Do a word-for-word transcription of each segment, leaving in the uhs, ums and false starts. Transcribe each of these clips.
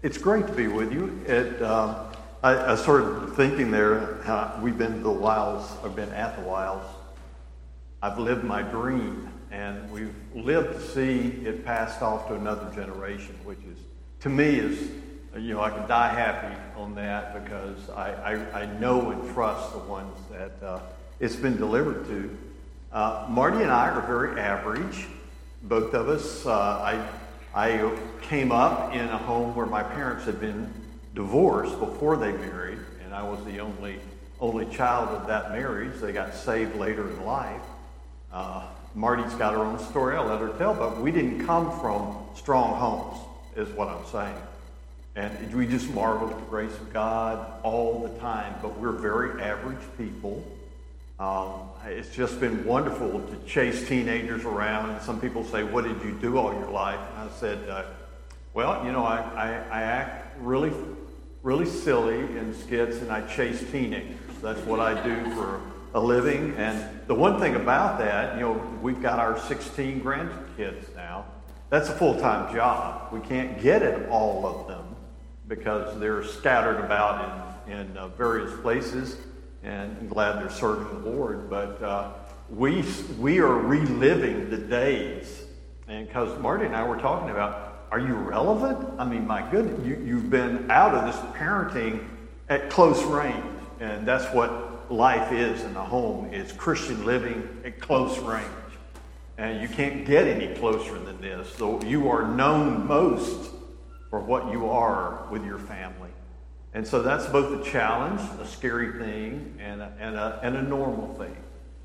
It's great to be with you. It, um, I, I started thinking there how we've been to the wilds, I've been at the wilds. I've lived my dream, and we've lived to see it passed off to another generation, which is, to me, is, you know, I can die happy on that because I, I, I know and trust the ones that uh, it's been delivered to. Uh, Marty and I are very average, both of us. Uh, I I came up in a home where my parents had been divorced before they married, and I was the only only child of that marriage. They got saved later in life. Uh, Marty's got her own story, I'll let her tell, but we didn't come from strong homes, is what I'm saying. And we just marvel at the grace of God all the time, but we're very average people. Um, it's just been wonderful to chase teenagers around, and some people say, what did you do all your life? And I said, uh, well, you know, I, I, I act really, really silly in skits, and I chase teenagers. That's what I do for a living. And the one thing about that, you know, we've got our sixteen grandkids now. That's a full-time job. We can't get at all of them because they're scattered about in, in uh, various places. And I'm glad they're serving the Lord. But uh, we we are reliving the days. And because Marty and I were talking about, are you relevant? I mean, my goodness, you, you've been out of this parenting at close range. And that's what life is in the home, is Christian living at close range. And you can't get any closer than this. So you are known most for what you are with your family. And so that's both a challenge, a scary thing, and a, and a, and a normal thing.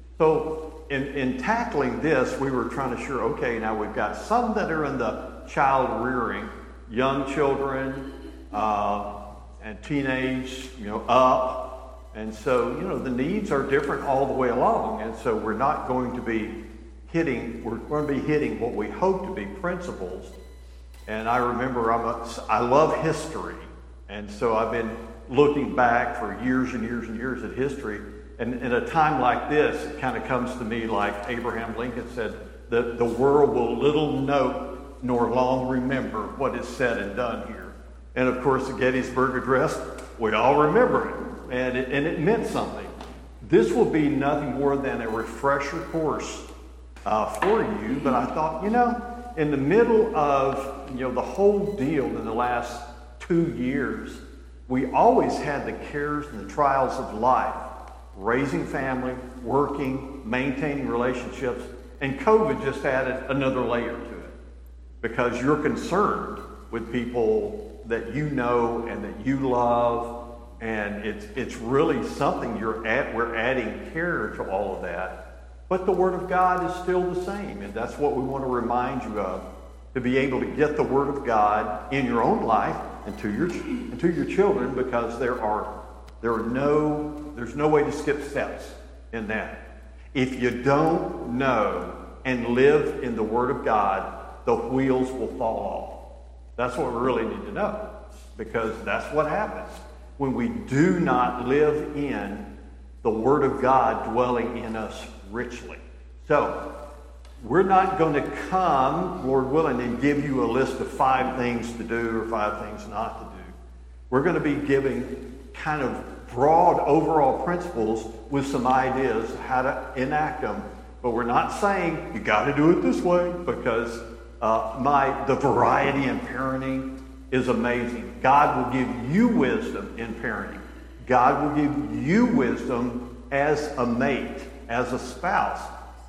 So in, in tackling this, we were trying to sure, okay, now we've got some that are in the child rearing, young children, uh, and teenage, you know, up. And so, you know, the needs are different all the way along. And so we're not going to be hitting, we're going to be hitting what we hope to be principles. And I remember, I'm a, I love history. And so I've been looking back for years and years and years at history. And in a time like this, it kind of comes to me like Abraham Lincoln said, the, the world will little note nor long remember what is said and done here. And of course, the Gettysburg Address, we all remember it. And it, and it meant something. This will be nothing more than a refresher course uh, for you. But I thought, you know, in the middle of, you know, the whole deal in the last two years, we always had the cares and the trials of life, raising family, working, maintaining relationships, and COVID just added another layer to it because you're concerned with people that you know and that you love, and it's it's really something you're at. We're adding care to all of that, but the Word of God is still the same, and that's what we want to remind you of, to be able to get the Word of God in your own life and to your and to your children, because there are there are no there's no way to skip steps in that. If you don't know and live in the Word of God, the wheels will fall off. That's what we really need to know, because that's what happens when we do not live in the Word of God dwelling in us richly. So we're not going to come, Lord willing, and give you a list of five things to do or five things not to do. We're going to be giving kind of broad overall principles with some ideas how to enact them. But we're not saying you got to do it this way, because uh, my the variety in parenting is amazing. God will give you wisdom in parenting. God will give you wisdom as a mate, as a spouse.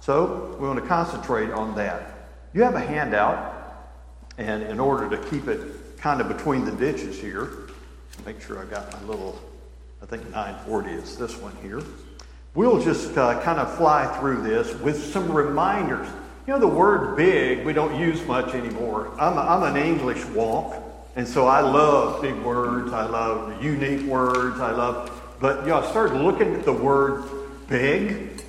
So we want to concentrate on that. You have a handout, and in order to keep it kind of between the ditches here, make sure I got my little, I think nine forty is this one here. We'll just uh, kind of fly through this with some reminders. You know, the word big we don't use much anymore. I'm, a, I'm an English wonk, and so I love big words. I love unique words. I love, but you know, I started looking at the word big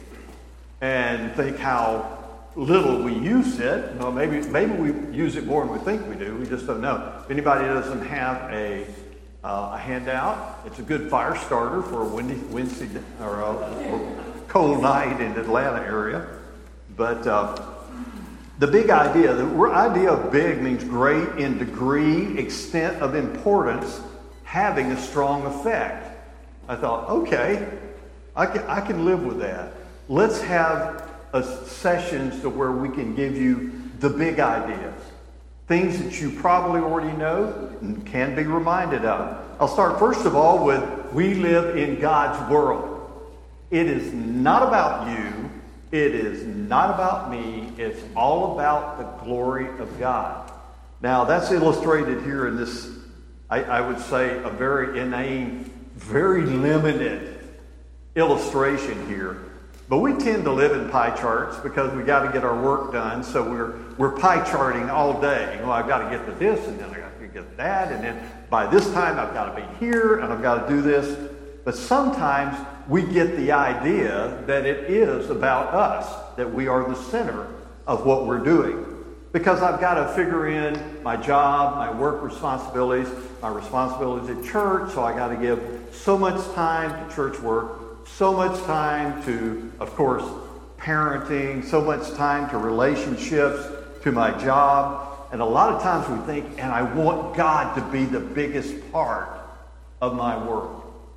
and think how little we use it. You know, maybe maybe we use it more than we think we do. We just don't know. If anybody doesn't have a uh, a handout, it's a good fire starter for a windy, windy or a cold night in the Atlanta area. But uh, The big idea, the idea of big means great in degree, extent of importance, having a strong effect. I thought, okay, I can, I can live with that. Let's have a sessions to where we can give you the big ideas. Things that you probably already know and can be reminded of. I'll start first of all with, we live in God's world. It is not about you. It is not about me. It's all about the glory of God. Now, that's illustrated here in this, I, I would say, a very inane, very limited illustration here. But we tend to live in pie charts because we got to get our work done. So we're we're pie charting all day. You know, I've got to get to this, and then I got to get that, and then by this time I've got to be here, and I've got to do this. But sometimes we get the idea that it is about us, that we are the center of what we're doing. Because I've got to figure in my job, my work responsibilities, my responsibilities at church, so I got to give so much time to church work, so much time to, of course, parenting, so much time to relationships, to my job. And a lot of times we think, and I want God to be the biggest part of my work.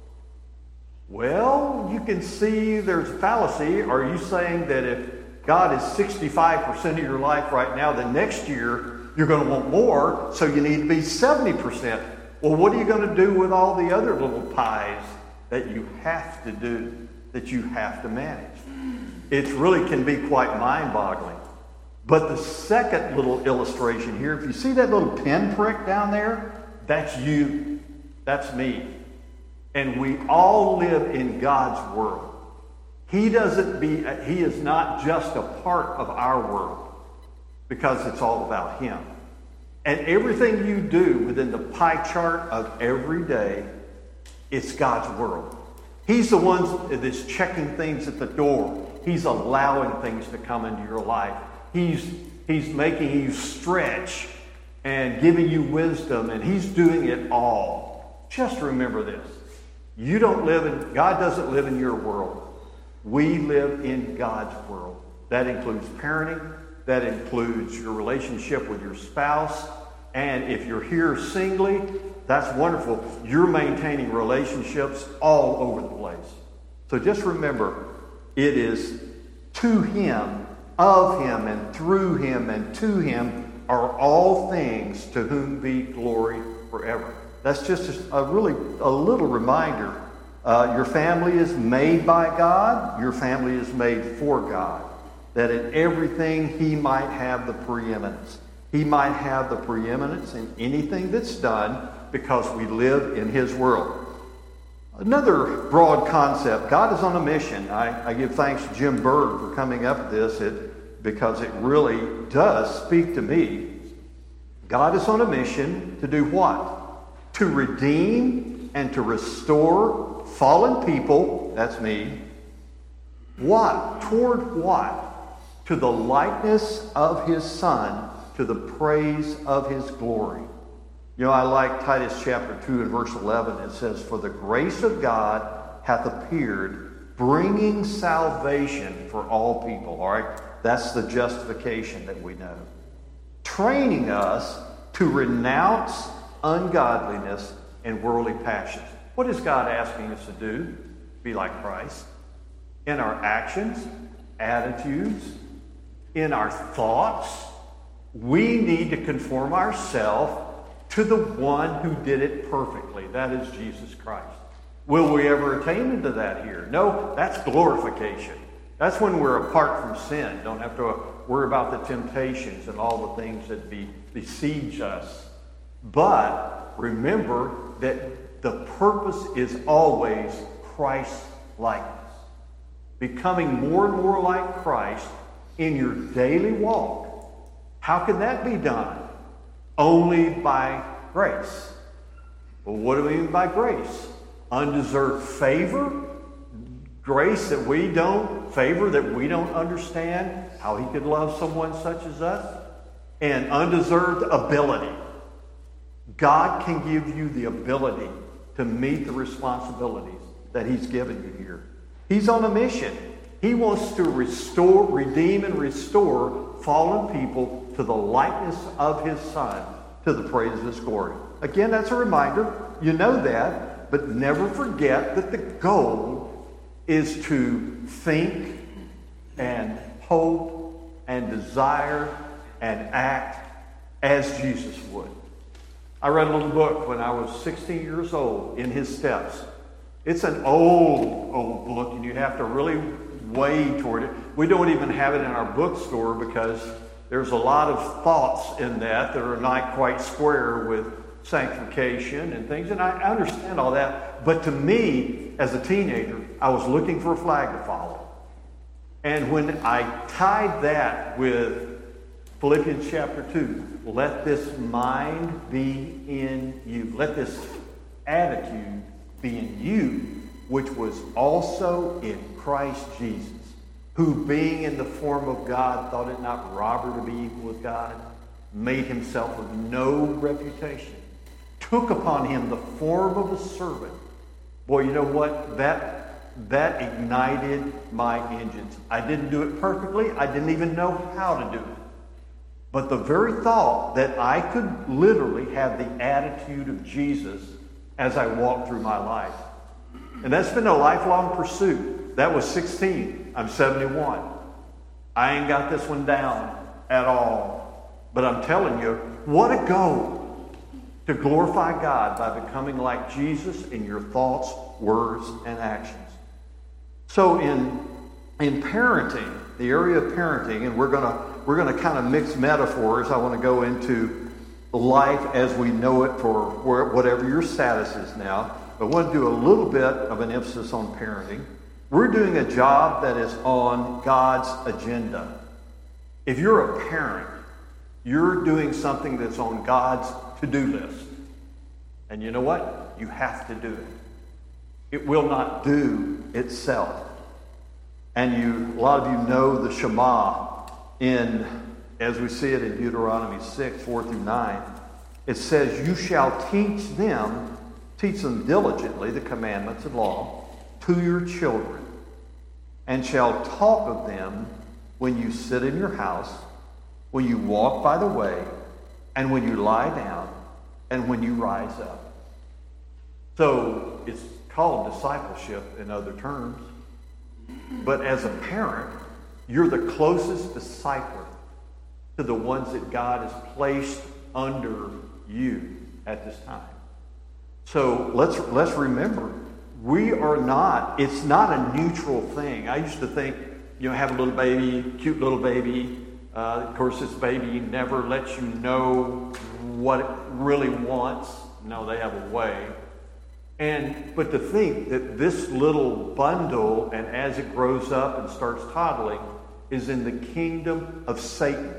Well, you can see there's a fallacy. Are you saying that if God is sixty-five percent of your life right now, then next year you're going to want more, so you need to be seventy percent? Well, what are you going to do with all the other little pies that you have to do, that you have to manage? It really can be quite mind-boggling. But the second little illustration here, if you see that little pinprick down there, that's you. That's me. And we all live in God's world. He doesn't be, he is not just a part of our world because it's all about him. And everything you do within the pie chart of every day, it's God's world. He's the one that's checking things at the door. He's allowing things to come into your life. He's, he's making you stretch and giving you wisdom, and he's doing it all. Just remember this. You don't live in, God doesn't live in your world. We live in God's world. That includes parenting. That includes your relationship with your spouse. And if you're here singly, that's wonderful. You're maintaining relationships all over the place. So just remember, it is to him, of him, and through him, and to him are all things, to whom be glory forever. That's just a really a little reminder. Uh, your family is made by God. Your family is made for God. That in everything he might have the preeminence. He might have the preeminence in anything that's done because we live in his world. Another broad concept, God is on a mission. I, I give thanks to Jim Berg for coming up with this it, because it really does speak to me. God is on a mission to do what? To redeem and to restore fallen people, that's me. What? Toward what? To the likeness of his Son, to the praise of his glory. You know, I like Titus chapter two and verse eleven. It says, for the grace of God hath appeared, bringing salvation for all people. All right? That's the justification that we know. Training us to renounce ungodliness and worldly passions. What is God asking us to do? Be like Christ. In our actions, attitudes, in our thoughts, we need to conform ourselves to the one who did it perfectly. That is Jesus Christ. Will we ever attain into that here? No, that's glorification. That's when we're apart from sin. Don't have to worry about the temptations and all the things that be, besiege us. But remember that the purpose is always Christ-likeness. Becoming more and more like Christ in your daily walk. How can that be done? Only by grace. Well, what do we mean by grace? Undeserved favor? Grace that we don't, favor that we don't understand how he could love someone such as us? And undeserved ability. God can give you the ability to meet the responsibilities that he's given you here. He's on a mission. He wants to restore, redeem, and restore fallen people to the likeness of his Son, to the praise of his glory. Again, that's a reminder. You know that, but never forget that the goal is to think and hope and desire and act as Jesus would. I read a little book when I was sixteen years old, In His Steps. It's an old, old book, and you have to really wade toward it. We don't even have it in our bookstore because there's a lot of thoughts in that that are not quite square with sanctification and things, and I understand all that. But to me, as a teenager, I was looking for a flag to follow. And when I tied that with Philippians chapter two, let this mind be in you. Let this attitude be in you, which was also in Christ Jesus, who being in the form of God, thought it not robbery to be equal with God, made himself of no reputation, took upon him the form of a servant. Boy, you know what? That that ignited my engines. I didn't do it perfectly. I didn't even know how to do it. But the very thought that I could literally have the attitude of Jesus as I walked through my life. And that's been a lifelong pursuit. That was sixteen. I'm seventy-one. I ain't got this one down at all. But I'm telling you, what a goal to glorify God by becoming like Jesus in your thoughts, words, and actions. So in, in parenting, the area of parenting, and we're gonna we're gonna kind of mix metaphors. I want to go into life as we know it for whatever your status is now. But I want to do a little bit of an emphasis on parenting. We're doing a job that is on God's agenda. If you're a parent, you're doing something that's on God's to-do list. And you know what? You have to do it. It will not do itself. And you, a lot of you know the Shema in, as we see it in Deuteronomy six, four through nine. It says, you shall teach them, teach them diligently the commandments and law to your children, and shall talk of them when you sit in your house, when you walk by the way, and when you lie down, and when you rise up. So it's called discipleship in other terms. But as a parent, you're the closest discipler to the ones that God has placed under you at this time. So let's let's remember, we are not, it's not a neutral thing. I used to think, you know, have a little baby, cute little baby. Uh, of course, this baby never lets you know what it really wants. No, they have a way. And but to think that this little bundle, and as it grows up and starts toddling, is in the kingdom of Satan.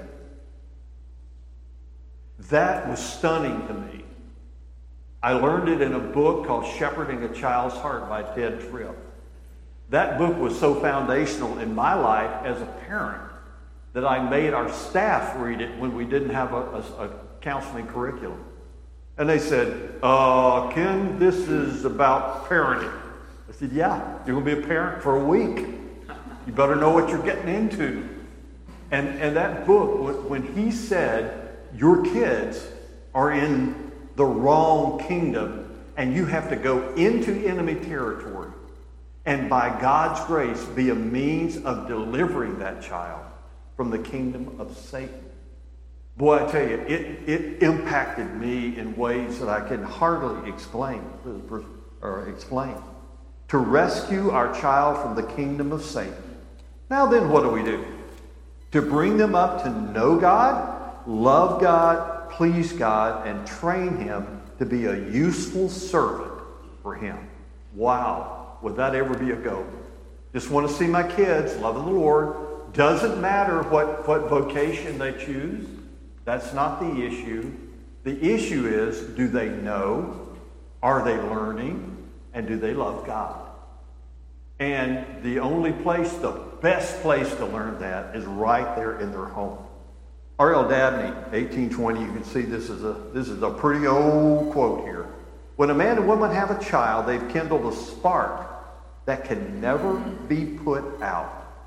That was stunning to me. I learned it in a book called Shepherding a Child's Heart by Ted Tripp. That book was so foundational in my life as a parent that I made our staff read it when we didn't have a, a, a counseling curriculum. And they said, uh, Ken, this is about parenting. I said, yeah, you're going to be a parent for a week. You better know what you're getting into. And, and that book, when he said, your kids are in the wrong kingdom, and you have to go into enemy territory, and by God's grace, be a means of delivering that child from the kingdom of Satan. Boy, I tell you, it, it impacted me in ways that I can hardly explain or explain. To rescue our child from the kingdom of Satan. Now then, what do we do? To bring them up to know God, love God, please God, and train him to be a useful servant for him. Wow, would that ever be a goal? Just want to see my kids loving the Lord. Doesn't matter what, what vocation they choose. That's not the issue. The issue is, do they know? Are they learning? And do they love God? And the only place, the best place to learn that is right there in their home. R L Dabney, eighteen twenty, you can see this is a this is a pretty old quote here. When a man and woman have a child, they've kindled a spark that can never be put out.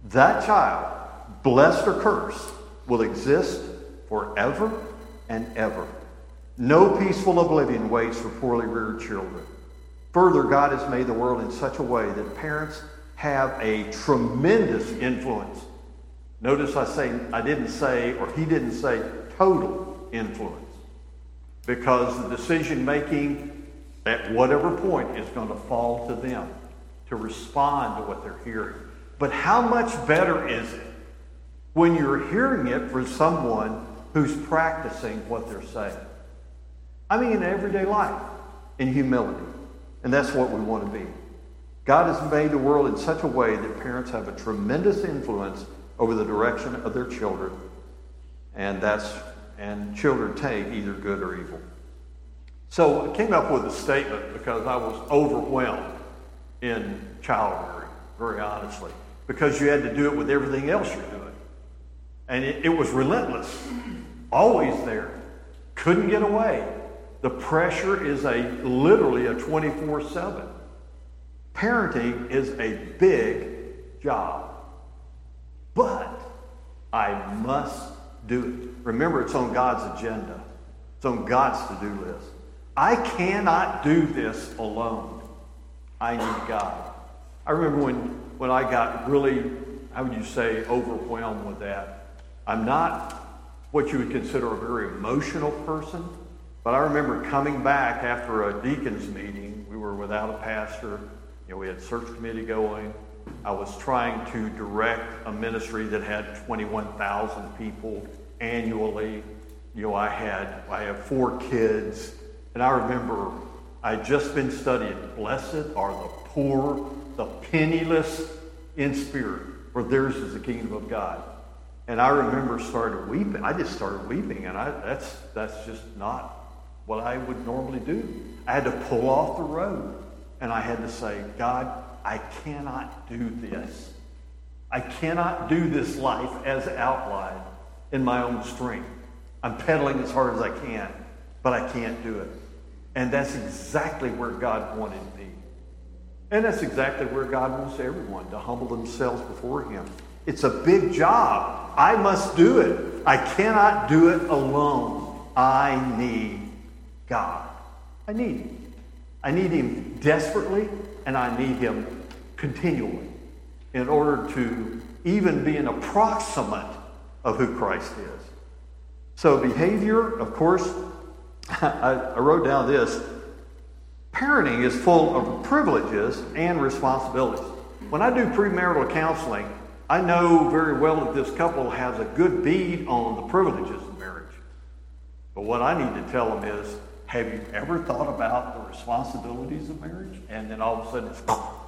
that child, blessed or cursed, will exist forever and ever. No peaceful oblivion waits for poorly reared children. Further, God has made the world in such a way that parents have a tremendous influence. Notice I say I didn't say, or he didn't say, total influence, because the decision making at whatever point is going to fall to them to respond to what they're hearing. But how much better is it when you're hearing it from someone who's practicing what they're saying? I mean, in everyday life, in humility. And that's what we want to be. God has made the world in such a way that parents have a tremendous influence over the direction of their children. And that's and children take either good or evil. So I came up with a statement because I was overwhelmed in child rearing, very honestly, because you had to do it with everything else you're doing. And it, it was relentless, always there, couldn't get away. The pressure is a literally a twenty-four seven. Parenting is a big job, but I must do it. Remember, it's on God's agenda. It's on God's to-do list. I cannot do this alone. I need God. I remember when, when I got really, how would you say, overwhelmed with that. I'm not what you would consider a very emotional person, but I remember coming back after a deacons meeting. We were without a pastor. You know, we had search committee going. I was trying to direct a ministry that had twenty-one thousand people annually. You know, I had I have four kids, and I remember I'd just been studying, blessed are the poor, the penniless in spirit, for theirs is the kingdom of God. And I remember started weeping. I just started weeping, and I that's that's just not what I would normally do. I had to pull off the road, and I had to say, God, I cannot do this. I cannot do this life as outlined in my own strength. I'm pedaling as hard as I can, but I can't do it. And that's exactly where God wanted me. And that's exactly where God wants everyone, to humble themselves before him. It's a big job. I must do it. I cannot do it alone. I need God. I need him. I need him desperately, and I need him continually in order to even be an approximate of who Christ is. So behavior, of course, I, I wrote down this. Parenting is full of privileges and responsibilities. When I do premarital counseling, I know very well that this couple has a good bead on the privileges of marriage. But what I need to tell them is, have you ever thought about the responsibilities of marriage? And then all of a sudden it's,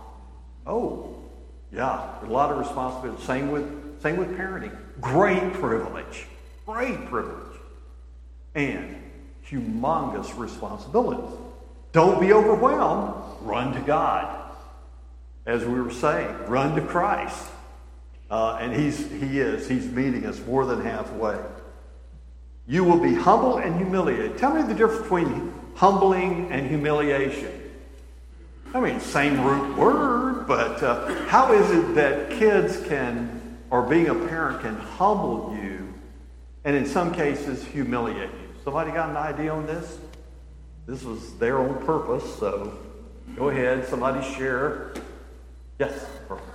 oh, yeah, a lot of responsibility. Same with, same with parenting. Great privilege. Great privilege. And humongous responsibilities. Don't be overwhelmed. Run to God. As we were saying, run to Christ. Uh, and he's, he is. He's meeting us more than halfway. You will be humble and humiliated. Tell me the difference between humbling and humiliation. I mean, same root word, but uh, how is it that kids can, or being a parent can humble you and in some cases humiliate you? Somebody got an idea on this? This was their own purpose, so go ahead. Somebody share. Yes. Perfect.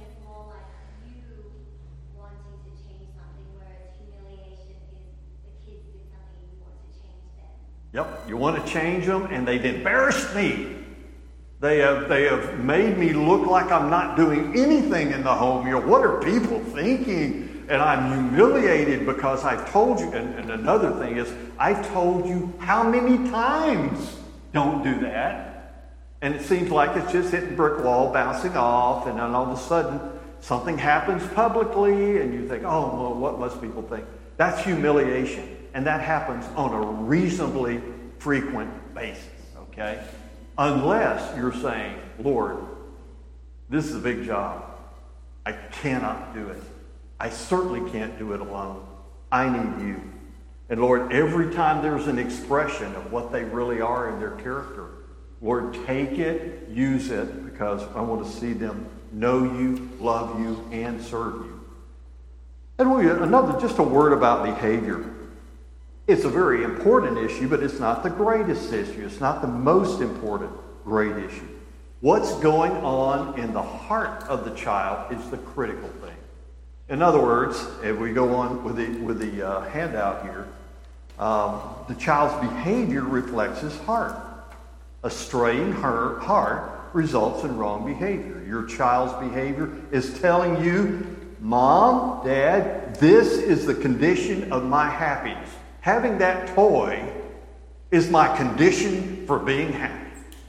Yep, you want to change them, and they've embarrassed me. They have they have made me look like I'm not doing anything in the home. You know, what are people thinking? And I'm humiliated because I've told you. And, and another thing is, I've told you how many times don't do that. And it seems like it's just hitting brick wall, bouncing off, and then all of a sudden something happens publicly, and you think, oh, well, what must people think? That's humiliation. And that happens on a reasonably frequent basis, okay? Unless you're saying, Lord, this is a big job. I cannot do it. I certainly can't do it alone. I need you. And Lord, every time there's an expression of what they really are in their character, Lord, take it, use it, because I want to see them know you, love you, and serve you. And we, another, just a word about behavior. It's a very important issue, but it's not the greatest issue. It's not the most important great issue. What's going on in the heart of the child is the critical thing. In other words, if we go on with the, with the uh, handout here, um, the child's behavior reflects his heart. A straying heart results in wrong behavior. Your child's behavior is telling you, Mom, Dad, this is the condition of my happiness. Having that toy is my condition for being happy.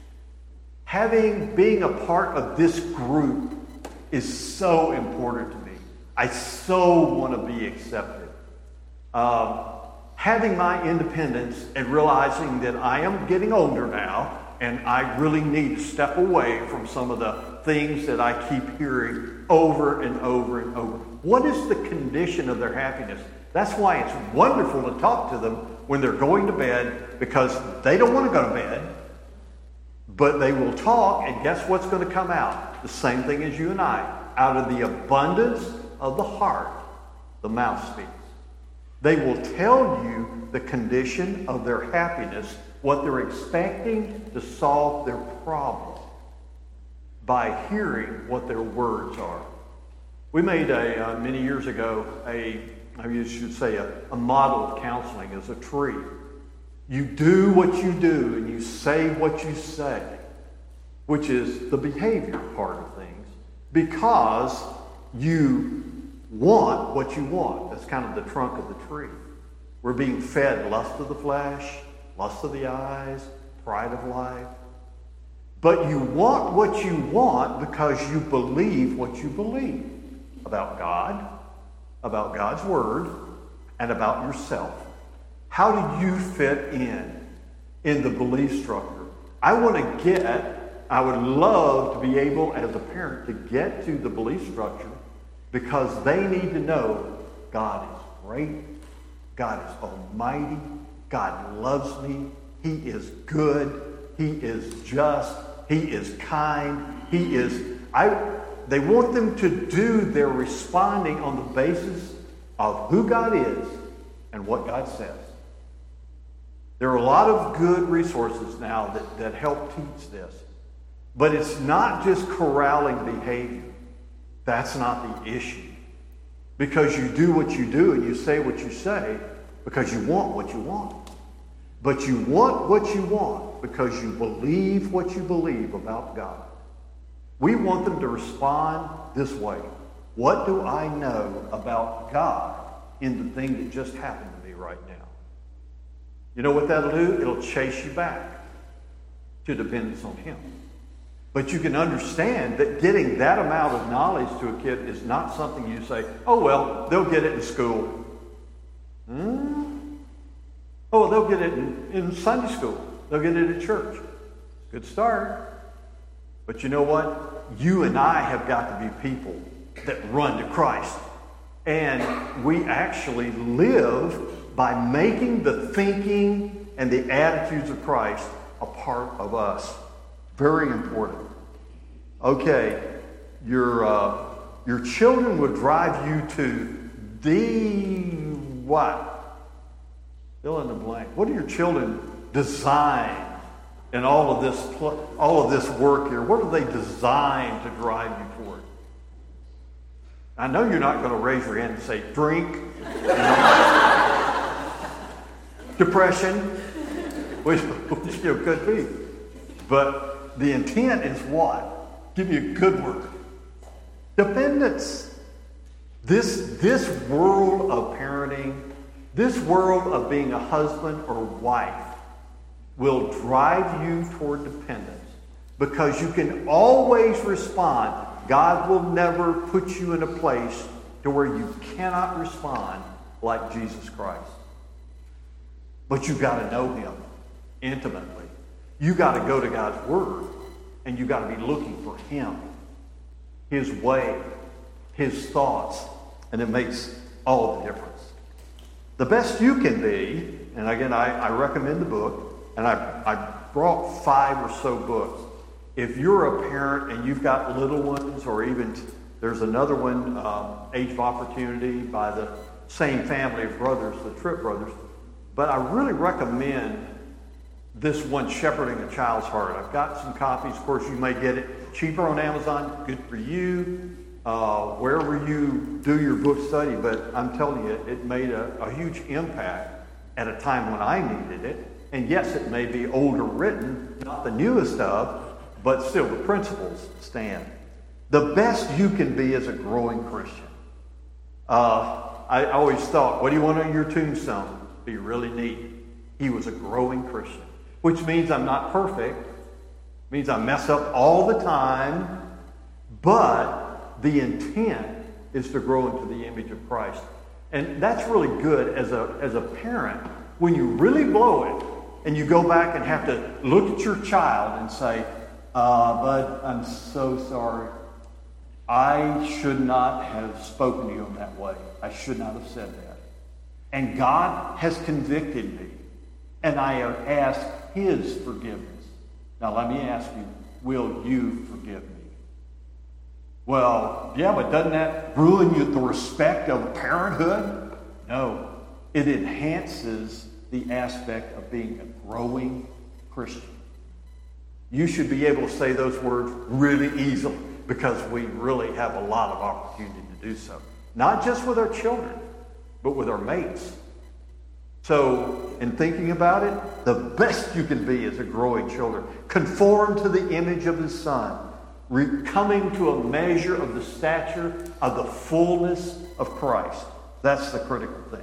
Having, being a part of this group is so important to me. I so want to be accepted. Um, having my independence and realizing that I am getting older now and I really need to step away from some of the things that I keep hearing over and over and over. What is the condition of their happiness? That's why it's wonderful to talk to them when they're going to bed, because they don't want to go to bed, but they will talk, and guess what's going to come out? The same thing as you and I. Out of the abundance of the heart, the mouth speaks. They will tell you the condition of their happiness, what they're expecting to solve their problem, by hearing what their words are. We made a, uh, many years ago, a, I should say, a, a model of counseling as a tree. You do what you do and you say what you say, which is the behavior part of things, because you want what you want. That's kind of the trunk of the tree. We're being fed lust of the flesh, lust of the eyes, pride of life. But you want what you want because you believe what you believe about God, about God's Word, and about yourself. How do you fit in in the belief structure? I want to get, I would love to be able as a parent to get to the belief structure, because they need to know God is great, God is almighty, God loves me, He is good, He is just, He is kind, He is... I. They want them to do their responding on the basis of who God is and what God says. There are a lot of good resources now that, that help teach this. But it's not just corralling behavior. That's not the issue. Because you do what you do and you say what you say because you want what you want. But you want what you want because you believe what you believe about God. We want them to respond this way. What do I know about God in the thing that just happened to me right now? You know what that'll do? It'll chase you back to dependence on Him. But you can understand that getting that amount of knowledge to a kid is not something you say, oh, well, they'll get it in school. Hmm? Oh, they'll get it in, in Sunday school. They'll get it at church. Good start. But you know what? You and I have got to be people that run to Christ. And we actually live by making the thinking and the attitudes of Christ a part of us. Very important. Okay, your, uh, your children will drive you to the what? Fill in the blank. What do your children design? And all of this, all of this work here, what are they designed to drive you toward? I know you're not going to raise your hand and say drink, you know, depression, which, which you know, could be. But the intent is what? Give you a good word. Dependence. This this world of parenting, this world of being a husband or wife, will drive you toward dependence, because you can always respond. God will never put you in a place to where you cannot respond like Jesus Christ. But you've got to know Him intimately. You've got to go to God's Word, and you've got to be looking for Him, His way, His thoughts, and it makes all the difference. The best you can be, and again, I, I recommend the book, and I, I brought five or so books. If you're a parent and you've got little ones, or even there's another one, um, Age of Opportunity, by the same family of brothers, the Tripp brothers. But I really recommend this one, Shepherding a Child's Heart. I've got some copies. Of course, you may get it cheaper on Amazon. Good for you, uh, wherever you do your book study. But I'm telling you, it made a, a huge impact at a time when I needed it. And yes, it may be older written, not the newest of, but still the principles stand. The best you can be as a growing Christian. Uh, I always thought, what do you want on your tombstone? Be really neat. He was a growing Christian, which means I'm not perfect, means I mess up all the time, but the intent is to grow into the image of Christ. And that's really good as a, as a parent. When you really blow it, and you go back and have to look at your child and say, uh, bud, I'm so sorry. I should not have spoken to you in that way. I should not have said that. And God has convicted me, and I have asked his forgiveness. Now let me ask you, will you forgive me? Well, yeah, but doesn't that ruin you the respect of parenthood? No. It enhances the aspect of being a growing Christian. You should be able to say those words really easily, because we really have a lot of opportunity to do so. Not just with our children, but with our mates. So, in thinking about it, the best you can be as a growing children, conform to the image of his Son, re- coming to a measure of the stature of the fullness of Christ. That's the critical thing.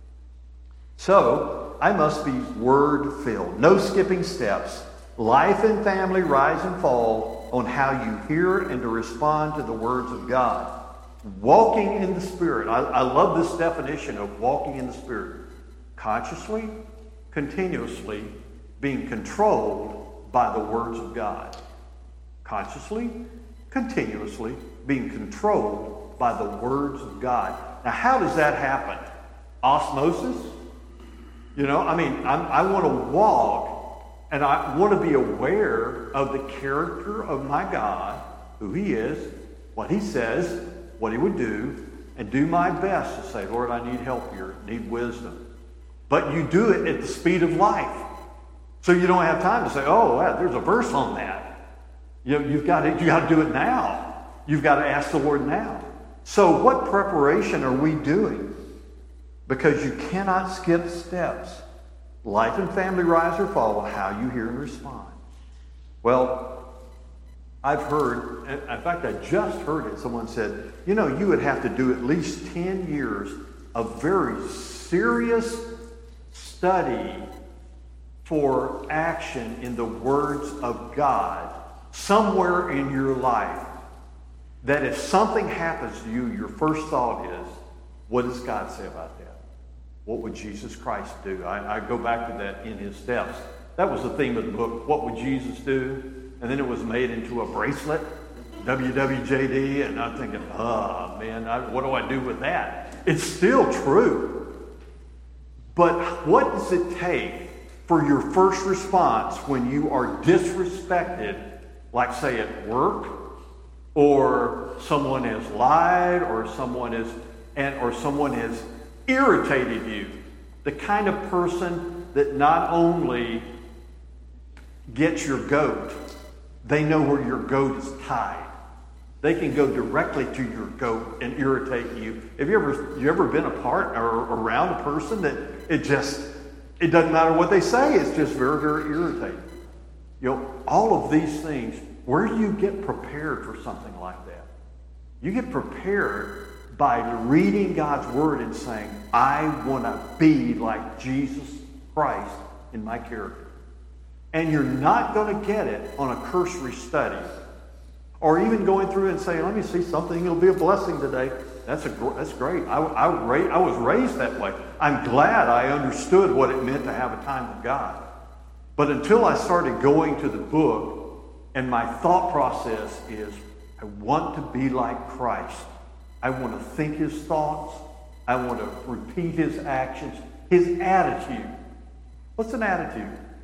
So, I must be word-filled. No skipping steps. Life and family rise and fall on how you hear and to respond to the words of God. Walking in the Spirit. I, I love this definition of walking in the Spirit. Consciously, continuously being controlled by the words of God. Consciously, continuously being controlled by the words of God. Now, how does that happen? Osmosis? You know, I mean, I'm, I want to walk and I want to be aware of the character of my God, who he is, what he says, what he would do, and do my best to say, Lord, I need help here, need wisdom. But you do it at the speed of life. So you don't have time to say, oh, wow, there's a verse on that. You know, you've got to, you got to do it now. You've got to ask the Lord now. So what preparation are we doing? Because you cannot skip steps. Life and family rise or fall on how you hear and respond. Well, I've heard, in fact, I just heard it. Someone said, you know, you would have to do at least ten years of very serious study for action in the words of God somewhere in your life. That if something happens to you, your first thought is, what does God say about that? What would Jesus Christ do? I, I go back to that in his steps. That was the theme of the book, What Would Jesus Do? And then it was made into a bracelet, W W J D, and I'm thinking, oh, man, I, what do I do with that? It's still true. But what does it take for your first response when you are disrespected, like, say, at work, or someone has lied, or someone is, and or someone has irritated you? The kind of person that not only gets your goat, they know where your goat is tied. They can go directly to your goat and irritate you. Have you ever you ever been a part or around a person that it just it doesn't matter what they say, it's just very, very irritating? You know, all of these things, where do you get prepared for something like that? You get prepared by reading God's word and saying, I want to be like Jesus Christ in my character. And you're not going to get it on a cursory study. Or even going through and saying, let me see something, it'll be a blessing today. That's a that's great. I, I, I was raised that way. I'm glad I understood what it meant to have a time with God. But until I started going to the book, and my thought process is, I want to be like Christ. I want to think his thoughts. I want to repeat his actions, his attitude. What's an attitude?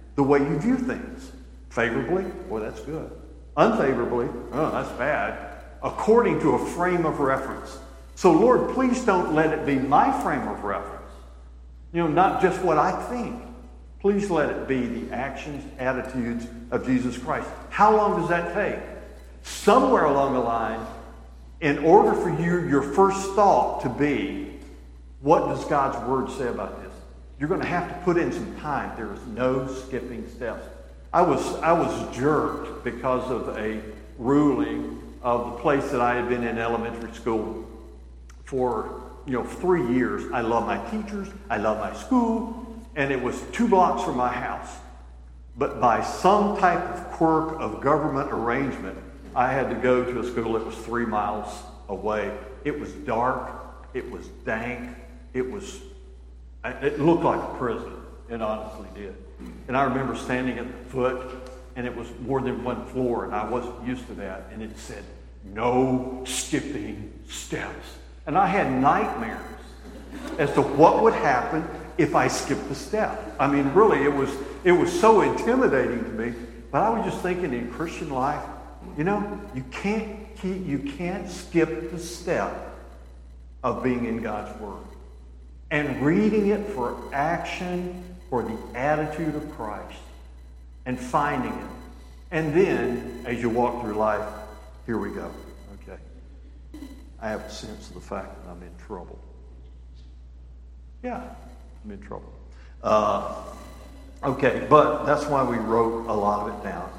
the way you view things. Favorably, boy, that's good. Unfavorably, oh, that's bad. According to a frame of reference. So, Lord, please don't let it be my frame of reference. You know, not just what I think. Please let it be the actions, attitudes of Jesus Christ. How long does that take? Somewhere along the line, in order for you, your first thought to be, what does God's Word say about this? You're going to have to put in some time. There is no skipping steps. I was, I was jerked because of a ruling of the place that I had been in elementary school for, you know, three years. I love my teachers. I love my school. And it was two blocks from my house. But by some type of quirk of government arrangement, I had to go to a school that was three miles away. It was dark. It was dank. It was, it looked like a prison. It honestly did. And I remember standing at the foot, and it was more than one floor, and I wasn't used to that. And it said, no skipping steps. And I had nightmares as to what would happen if I skipped a step. I mean, really, it was it was so intimidating to me. But I was just thinking, in Christian life, you know, you can't keep, you can't skip the step of being in God's Word and reading it for action, for the attitude of Christ, and finding it. And then, as you walk through life, here we go. Okay, I have a sense of the fact that I'm in trouble. Yeah. I'm in trouble. Uh, okay, but that's why we wrote a lot of it down.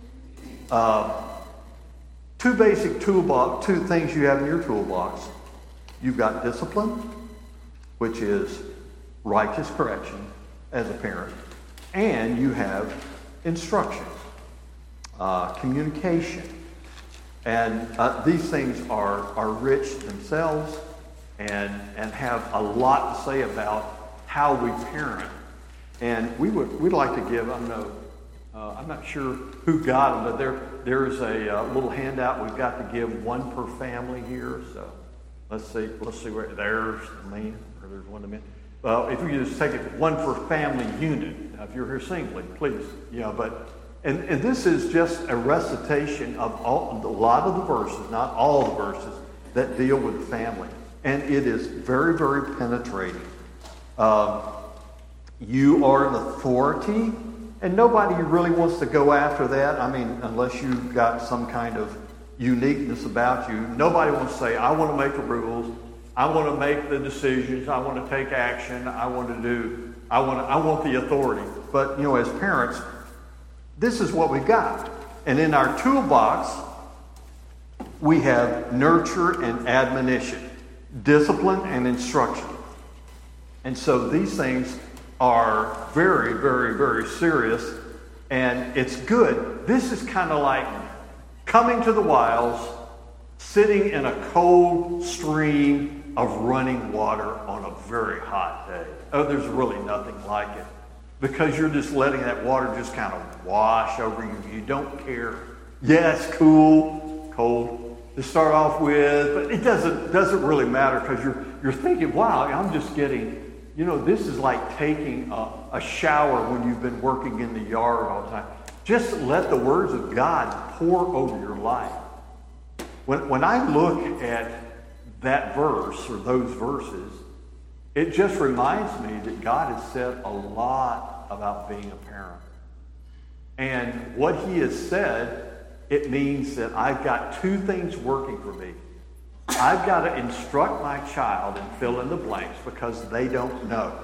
Uh, two basic toolbox, two things you have in your toolbox. You've got discipline, which is righteous correction as a parent, and you have instruction, uh, communication. And uh, these things are, are rich themselves and, and have a lot to say about how we parent. And we would we'd like to give, I don't know, uh, I'm not sure who got them, but there there's a uh, little handout we've got to give, one per family here. So let's see, let's see where there's the man, or there's one of the men. Well, if you just take it one per family unit. Now, if you're here singly, please, you know, but and, and this is just a recitation of all, a lot of the verses, not all the verses, that deal with family. And it is very, very penetrating. Um, you are an authority, and nobody really wants to go after that. I mean, unless you've got some kind of uniqueness about you. Nobody wants to say, I want to make the rules. I want to make the decisions. I want to take action. I want to do, I want to, I want the authority. But, you know, as parents, this is what we've got. And in our toolbox, we have nurture and admonition, discipline and instruction. And so these things are very, very, very serious, and it's good. This is kind of like coming to the wilds, sitting in a cold stream of running water on a very hot day. Oh, there's really nothing like it, because you're just letting that water just kind of wash over you. You don't care. Yeah, it's cool, cold to start off with, but it doesn't doesn't really matter, because you're you're thinking, wow, I'm just getting. You know, this is like taking a, a shower when you've been working in the yard all the time. Just let the words of God pour over your life. When, when I look at that verse or those verses, it just reminds me that God has said a lot about being a parent. And what he has said, it means that I've got two things working for me. I've got to instruct my child and fill in the blanks because they don't know.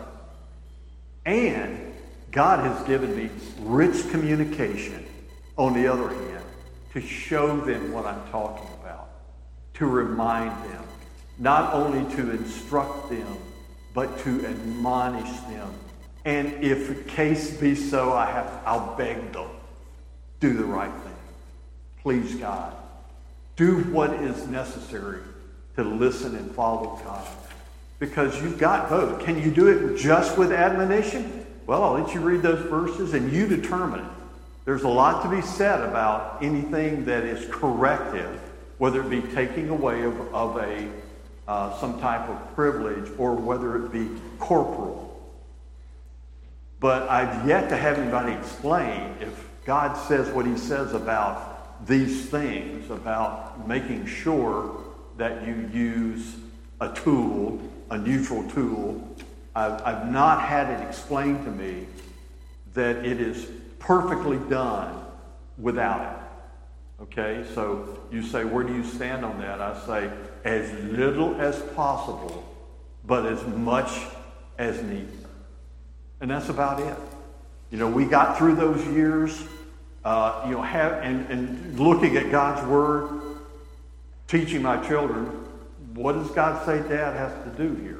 And God has given me rich communication, on the other hand, to show them what I'm talking about, to remind them, not only to instruct them, but to admonish them. And if the case be so, I have, I'll beg them, do the right thing. Please, God, do what is necessary to listen and follow God. Because you've got both. Can you do it just with admonition? Well, I'll let you read those verses and you determine it. There's a lot to be said about anything that is corrective, whether it be taking away of, of a uh, some type of privilege or whether it be corporal. But I've yet to have anybody explain if God says what he says about these things, about making sure that you use a tool, a neutral tool. I've, I've not had it explained to me that it is perfectly done without it. Okay, so you say, where do you stand on that? I say, as little as possible, but as much as needed. And that's about it. You know, we got through those years, uh, you know, have, and, and looking at God's Word, teaching my children, what does God say Dad has to do here?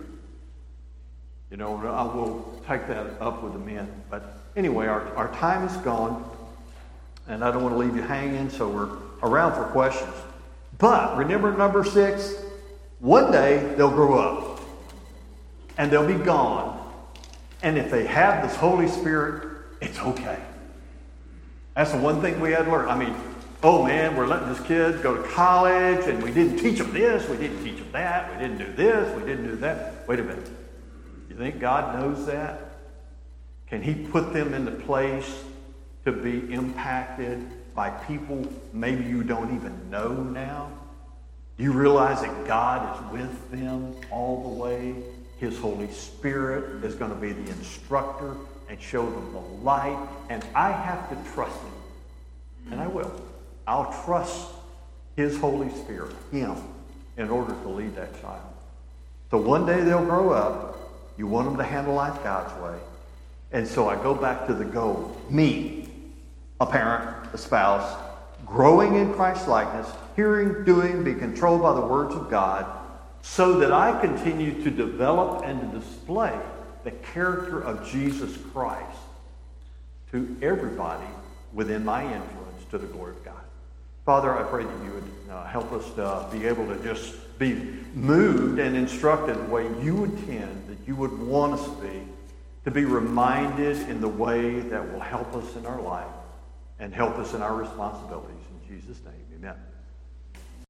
You know, I will take that up with the men. But anyway, our, our time is gone, and I don't want to leave you hanging, so we're around for questions. But remember number six, one day they'll grow up, and they'll be gone. And if they have this Holy Spirit, it's okay. That's the one thing we had to learn. I mean, oh man, we're letting this kid go to college, and we didn't teach him this, we didn't teach him that, we didn't do this, we didn't do that. Wait a minute. You think God knows that? Can he put them into place to be impacted by people maybe you don't even know now? Do you realize that God is with them all the way? His Holy Spirit is going to be the instructor and show them the light. And I have to trust him. And I will. I'll trust his Holy Spirit, him, in order to lead that child. So one day they'll grow up. You want them to handle life God's way. And so I go back to the goal. Me, a parent, a spouse, growing in Christ's likeness, hearing, doing, be controlled by the words of God, so that I continue to develop and to display the character of Jesus Christ to everybody within my influence to the glory of God. Father, I pray that you would uh, help us to uh, be able to just be moved and instructed the way you intend, that you would want us to be, to be reminded in the way that will help us in our life and help us in our responsibilities. In Jesus' name, amen.